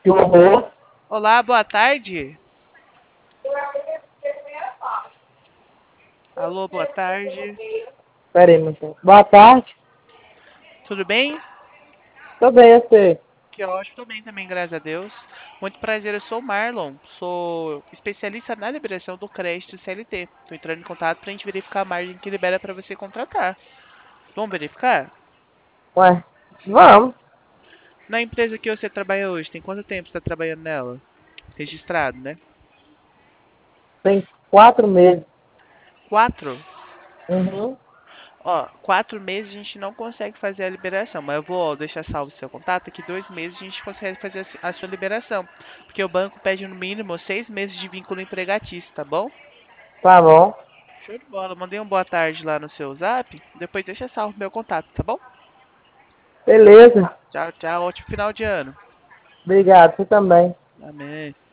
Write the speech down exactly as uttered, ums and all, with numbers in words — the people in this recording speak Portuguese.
Que horror. Olá, boa tarde. Alô, boa tarde. Pera aí, meu filho. Boa tarde. Tudo bem? Tô bem, eu sei. Que ótimo, tô bem também, graças a Deus. Muito prazer, eu sou o Marlon. Sou especialista na liberação do crédito C L T. Tô entrando em contato pra gente verificar a margem que libera pra você contratar. Vamos verificar? Ué, vamos. Na empresa que você trabalha hoje, tem quanto tempo você tá trabalhando nela? Registrado, né? Tem quatro meses. Quatro? Uhum. Ó, quatro meses a gente não consegue fazer a liberação, mas eu vou ó, deixar salvo o seu contato, que dois meses a gente consegue fazer a su- a sua liberação. Porque o banco pede no mínimo seis meses de vínculo empregatício, tá bom? Tá bom. Show de bola. Mandei um boa tarde lá no seu zap. Depois deixa salvo meu contato, tá bom? Beleza. Tchau, tchau. Ótimo final de ano. Obrigado, você também. Amém.